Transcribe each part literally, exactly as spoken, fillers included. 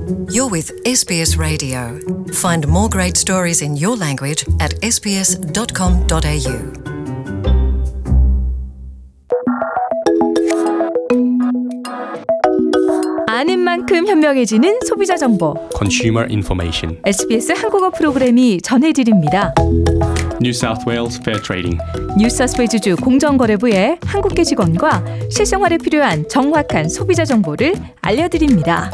You're with 에스비에스 Radio. Find more great stories in your language at 에스 비 에스 닷 컴 닷 에이 유. 아는 만큼 현명해지는 소비자 정보. Consumer Information. 에스비에스 한국어 프로그램이 전해드립니다. New South Wales Fair Trading. 뉴사우스웨일즈주 공정거래부의 한국계 직원과 실생활에 필요한 정확한 소비자 정보를 알려드립니다.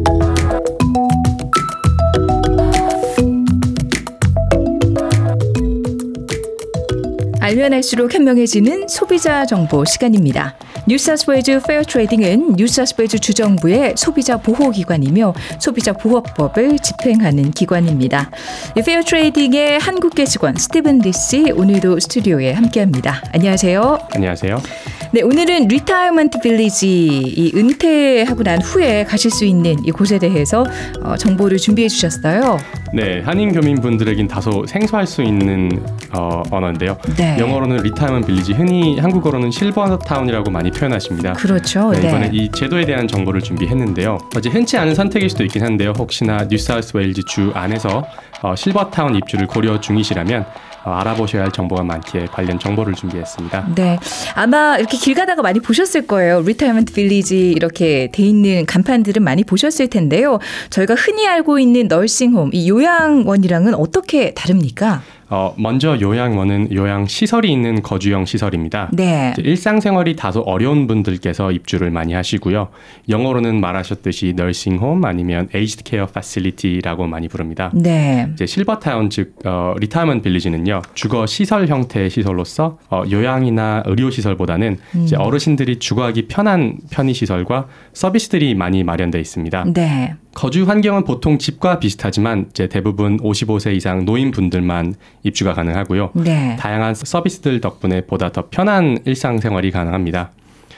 알면 알수록 현명해지는 소비자 정보 시간입니다. 뉴사우스웨일즈 페어 트레이딩은 뉴사우스웨일즈 주정부의 소비자 보호기관이며 소비자 보호법을 집행하는 기관입니다. 페어 트레이딩의 한국계 직원 스티븐 리 씨 오늘도 스튜디오에 함께합니다. 안녕하세요. 안녕하세요. 네, 오늘은 리타이어먼트 빌리지, 이 은퇴하고 난 후에 가실 수 있는 이곳에 대해서 어, 정보를 준비해 주셨어요. 네, 한인 교민분들에겐 다소 생소할 수 있는 어, 언어인데요. 네. 영어로는 리타이어먼트 빌리지, 흔히 한국어로는 실버타운이라고 많이 표현하십니다. 그렇죠. 네, 네. 이번에 이 제도에 대한 정보를 준비했는데요. 어제 흔치 않은 선택일 수도 있긴 한데요. 혹시나 뉴사우스웨일즈 주 안에서 어, 실버타운 입주를 고려 중이시라면 어, 알아보셔야 할 정보가 많기에 관련 정보를 준비했습니다. 네, 아마 이렇게 길 가다가 많이 보셨을 거예요. 리타이어먼트 빌리지 이렇게 돼 있는 간판들은 많이 보셨을 텐데요. 저희가 흔히 알고 있는 널싱홈, 이 요양원이랑은 어떻게 다릅니까? 어, 먼저 요양원은 요양시설이 있는 거주형 시설입니다. 네. 일상생활이 다소 어려운 분들께서 입주를 많이 하시고요. 영어로는 말하셨듯이 너싱홈 아니면 에이지드 케어 패실리티라고 많이 부릅니다. 네. 이제 실버타운 즉 어, 리타이어먼트 빌리지는요. 주거 시설 형태의 시설로서 어, 요양이나 의료 시설보다는 음. 이제 어르신들이 주거하기 편한 편의 시설과 서비스들이 많이 마련되어 있습니다. 네. 거주 환경은 보통 집과 비슷하지만 이제 대부분 오십오 세 이상 노인분들만 입주가 가능하고요. 네. 다양한 서비스들 덕분에 보다 더 편한 일상생활이 가능합니다.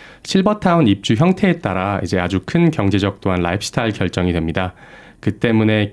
실버타운 입주 형태에 따라 이제 아주 큰 경제적 또한 라이프스타일 결정이 됩니다. 그 때문에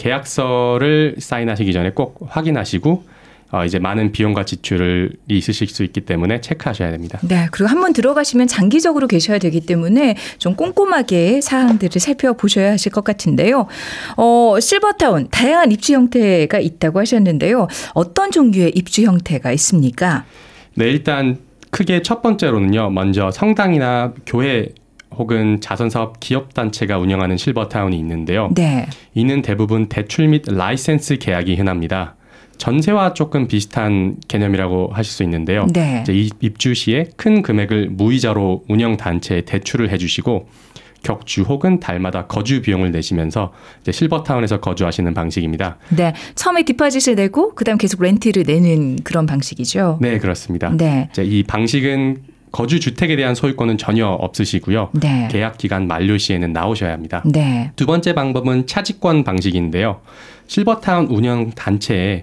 계약서를 사인하시기 전에 꼭 확인하시고 어 이제 많은 비용과 지출이 있으실 수 있기 때문에 체크하셔야 됩니다. 네, 그리고 한번 들어가시면 장기적으로 계셔야 되기 때문에 좀 꼼꼼하게 사항들을 살펴보셔야 하실 것 같은데요. 어, 실버타운 다양한 입주 형태가 있다고 하셨는데요. 어떤 종류의 입주 형태가 있습니까? 네, 일단 크게 첫 번째로는요. 먼저 성당이나 교회 혹은 자선사업 기업단체가 운영하는 실버타운이 있는데요. 네. 이는 대부분 대출 및 라이센스 계약이 흔합니다. 전세와 조금 비슷한 개념이라고 하실 수 있는데요. 네. 이제 입주 시에 큰 금액을 무이자로 운영 단체에 대출을 해주시고 격주 혹은 달마다 거주 비용을 내시면서 이제 실버타운에서 거주하시는 방식입니다. 네, 처음에 디파짓을 내고 그다음 계속 렌트를 내는 그런 방식이죠. 네, 그렇습니다. 네. 이제 이 방식은 거주 주택에 대한 소유권은 전혀 없으시고요. 네. 계약 기간 만료 시에는 나오셔야 합니다. 네. 두 번째 방법은 차지권 방식인데요. 실버타운 운영 단체에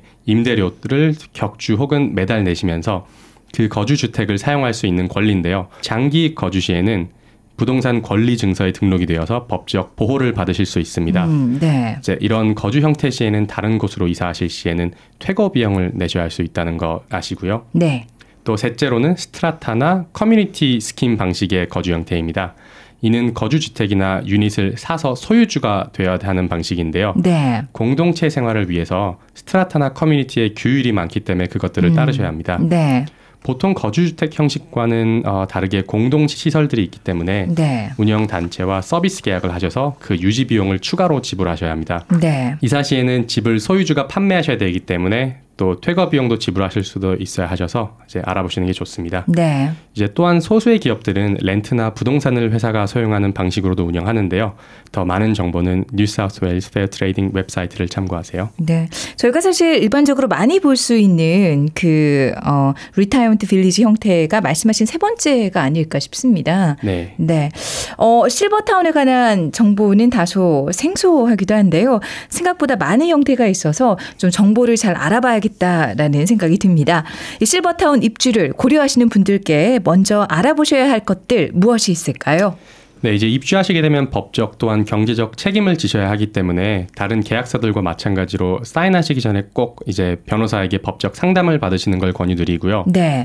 임대료를 격주 혹은 매달 내시면서 그 거주 주택을 사용할 수 있는 권리인데요. 장기 거주 시에는 부동산 권리 증서에 등록이 되어서 법적 보호를 받으실 수 있습니다. 음, 네. 이제 이런 거주 형태 시에는 다른 곳으로 이사하실 시에는 퇴거 비용을 내셔야 할 수 있다는 거 아시고요. 네. 또 셋째로는 스트라타나 커뮤니티 스킴 방식의 거주 형태입니다. 이는 거주주택이나 유닛을 사서 소유주가 되어야 하는 방식인데요. 네. 공동체 생활을 위해서 스트라타나 커뮤니티의 규율이 많기 때문에 그것들을 음, 따르셔야 합니다. 네. 보통 거주주택 형식과는 어, 다르게 공동시설들이 있기 때문에 네. 운영단체와 서비스 계약을 하셔서 그 유지 비용을 추가로 지불하셔야 합니다. 네. 이사 시에는 집을 소유주가 판매하셔야 되기 때문에 또 퇴거 비용도 지불하실 수도 있어야 하셔서 이제 알아보시는 게 좋습니다. 네. 이제 또한 소수의 기업들은 렌트나 부동산을 회사가 소유하는 방식으로도 운영하는데요. 더 많은 정보는 뉴사우스웨일즈 페어 트레이딩 웹사이트를 참고하세요. 네, 저희가 사실 일반적으로 많이 볼 수 있는 그 어, 리타이어먼트 빌리지 형태가 말씀하신 세 번째가 아닐까 싶습니다. 네. 네, 어, 실버타운에 관한 정보는 다소 생소하기도 한데요. 생각보다 많은 형태가 있어서 좀 정보를 잘 알아봐야겠다라는 생각이 듭니다. 이 실버타운 입주를 고려하시는 분들께 먼저 알아보셔야 할 것들 무엇이 있을까요? 네, 이제 입주하시게 되면 법적 또한 경제적 책임을 지셔야 하기 때문에 다른 계약서들과 마찬가지로 사인하시기 전에 꼭 이제 변호사에게 법적 상담을 받으시는 걸 권유드리고요. 네.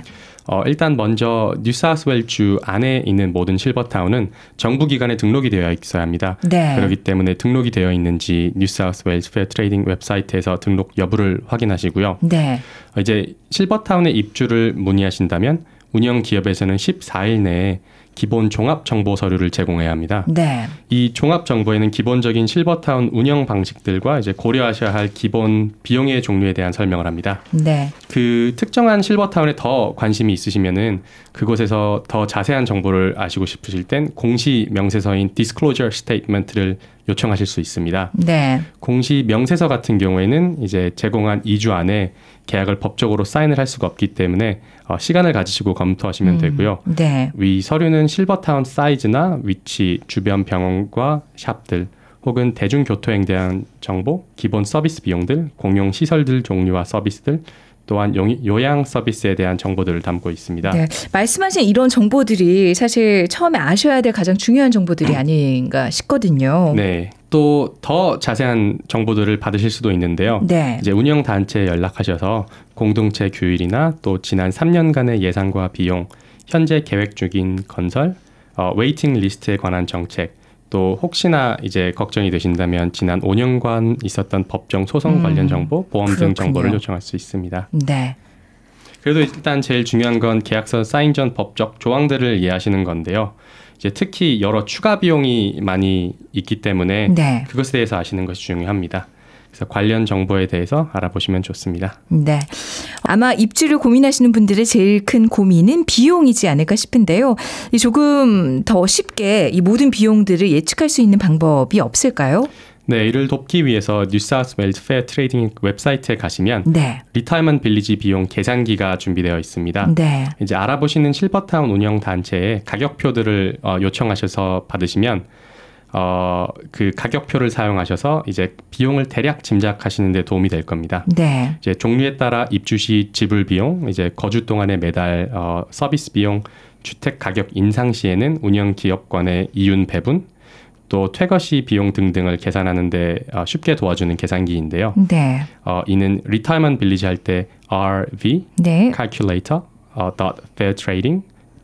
어, 일단 먼저 뉴사우스웨일주 안에 있는 모든 실버타운은 정부 기관에 등록이 되어 있어야 합니다. 네. 그렇기 때문에 등록이 되어 있는지 뉴사우스웨일스 페어 트레이딩 웹사이트에서 등록 여부를 확인하시고요. 네. 어, 이제 실버타운에 입주를 문의하신다면 운영 기업에서는 십사 일 내에 기본 종합 정보 서류를 제공해야 합니다. 네. 이 종합 정보에는 기본적인 실버타운 운영 방식들과 이제 고려하셔야 할 기본 비용의 종류에 대한 설명을 합니다. 네. 그 특정한 실버타운에 더 관심이 있으시면은 그곳에서 더 자세한 정보를 아시고 싶으실 땐 공시 명세서인 Disclosure Statement를 요청하실 수 있습니다. 네. 공시 명세서 같은 경우에는 이제 제공한 이 주 안에 계약을 법적으로 사인을 할 수가 없기 때문에 어, 시간을 가지시고 검토하시면 음, 되고요. 네. 위 서류는 실버타운 사이즈나 위치, 주변 병원과 샵들 혹은 대중교통에 대한 정보, 기본 서비스 비용들, 공용 시설들 종류와 서비스들, 또한 용, 요양 서비스에 대한 정보들을 담고 있습니다. 네. 말씀하신 이런 정보들이 사실 처음에 아셔야 될 가장 중요한 정보들이 아닌가 싶거든요. 네. 또 더 자세한 정보들을 받으실 수도 있는데요. 네. 이제 운영 단체에 연락하셔서 공동체 규율이나 또 지난 삼 년간의 예산과 비용, 현재 계획 중인 건설, 어, 웨이팅 리스트에 관한 정책, 또 혹시나 이제 걱정이 되신다면 지난 오 년간 있었던 법정 소송 음, 관련 정보, 보험 그렇군요. 등 정보를 요청할 수 있습니다. 네. 그래도 일단 제일 중요한 건 계약서 사인 전 법적 조항들을 이해하시는 건데요. 이제 특히 여러 추가 비용이 많이 있기 때문에 네. 그것에 대해서 아시는 것이 중요합니다. 그래서 관련 정보에 대해서 알아보시면 좋습니다. 네. 아마 입주를 고민하시는 분들의 제일 큰 고민은 비용이지 않을까 싶은데요. 이 조금 더 쉽게 이 모든 비용들을 예측할 수 있는 방법이 없을까요? 네, 이를 돕기 위해서 뉴사우스웨일스 페어 트레이딩 웹사이트에 가시면 네. 리타이먼트 빌리지 비용 계산기가 준비되어 있습니다. 네. 이제 알아보시는 실버타운 운영 단체에 가격표들을 어, 요청하셔서 받으시면 어, 그 가격표를 사용하셔서 이제 비용을 대략 짐작하시는 데 도움이 될 겁니다. 네. 이제 종류에 따라 입주 시 지불 비용, 이제 거주 동안의 매달 어, 서비스 비용, 주택 가격 인상 시에는 운영 기업권의 이윤 배분, 또 퇴거 시 비용 등등을 계산하는 데 어, 쉽게 도와주는 계산기인데요. 네. 어, 이는 리타이먼트 빌리지 할 때 알브이 네. calculator 어, .fairtrading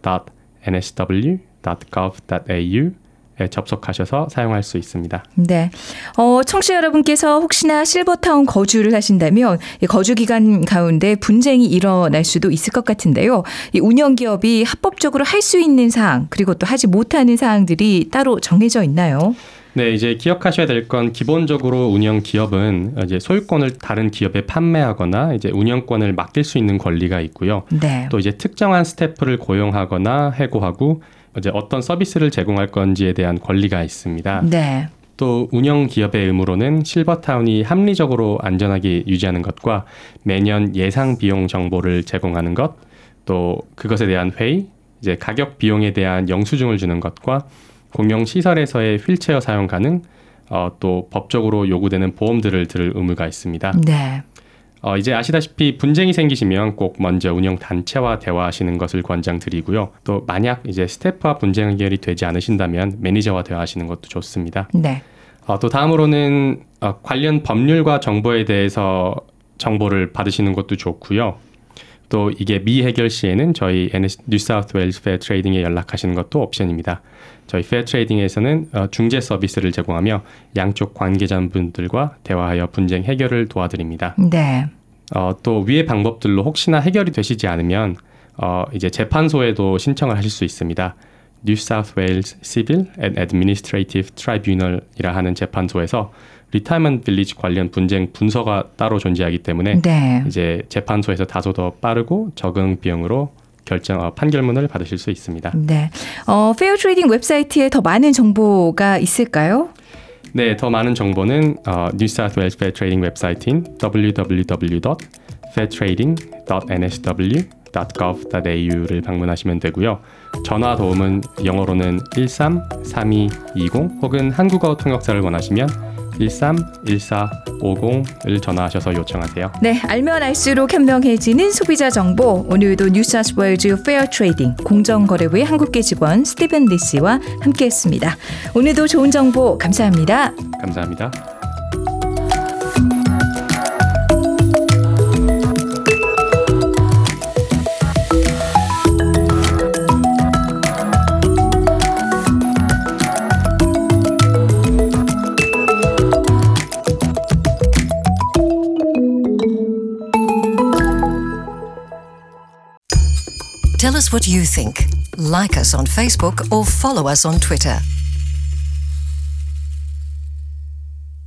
.nsw .gov .au 에 접속하셔서 사용할 수 있습니다. 네. 어, 청취자 여러분께서 혹시나 실버타운 거주를 하신다면 이 거주 기간 가운데 분쟁이 일어날 수도 있을 것 같은데요. 이 운영 기업이 합법적으로 할 수 있는 사항 그리고 또 하지 못하는 사항들이 따로 정해져 있나요? 네, 이제 기억하셔야 될 건 기본적으로 운영 기업은 이제 소유권을 다른 기업에 판매하거나 이제 운영권을 맡길 수 있는 권리가 있고요. 네. 또 이제 특정한 스태프를 고용하거나 해고하고 이제 어떤 서비스를 제공할 건지에 대한 권리가 있습니다. 네. 또 운영 기업의 의무로는 실버타운이 합리적으로 안전하게 유지하는 것과 매년 예상 비용 정보를 제공하는 것, 또 그것에 대한 회의, 이제 가격 비용에 대한 영수증을 주는 것과 공용 시설에서의 휠체어 사용 가능, 어, 또 법적으로 요구되는 보험들을 들을 의무가 있습니다. 네. 어, 이제 아시다시피 분쟁이 생기시면 꼭 먼저 운영 단체와 대화하시는 것을 권장드리고요. 또 만약 이제 스태프와 분쟁 해결이 되지 않으신다면 매니저와 대화하시는 것도 좋습니다. 네. 어, 또 다음으로는 어, 관련 법률과 정보에 대해서 정보를 받으시는 것도 좋고요. 또 이게 미해결 시에는 저희 뉴사우스웨일스 페어 트레이딩에 연락하시는 것도 옵션입니다. 저희 페어 트레이딩에서는 어, 중재 서비스를 제공하며 양쪽 관계자분들과 대화하여 분쟁 해결을 도와드립니다. 네. 어, 또 위의 방법들로 혹시나 해결이 되시지 않으면 어, 이제 재판소에도 신청을 하실 수 있습니다. New South Wales Civil and Administrative Tribunal이라 하는 재판소에서 리타이먼트 빌리지 관련 분쟁 분서가 따로 존재하기 때문에 네. 이제 재판소에서 다소 더 빠르고 적응 비용으로 결정 어, 판결문을 받으실 수 있습니다. 네. 어, 페어 트레이딩 웹사이트에 더 많은 정보가 있을까요? 네, 더 많은 정보는 어, New South Wales Fair Trading 웹사이트인 더블유 더블유 더블유 닷 fairtrading 닷 엔 에스 더블유 닷 gov 닷 에이유를 방문하시면 되고요. 전화 도움은 영어로는 일삼 삼이이공 혹은 한국어 통역사를 원하시면 일삼 일사 오공을 전화하셔서 요청하세요. 네, 알면 알수록 현명해지는 소비자 정보. 오늘도 뉴사우스웨일즈 페어 트레이딩 공정거래부의 한국계 직원 스티븐 리씨와 함께했습니다. 오늘도 좋은 정보 감사합니다. 감사합니다. Tell us what you think. Like us on Facebook or follow us on Twitter.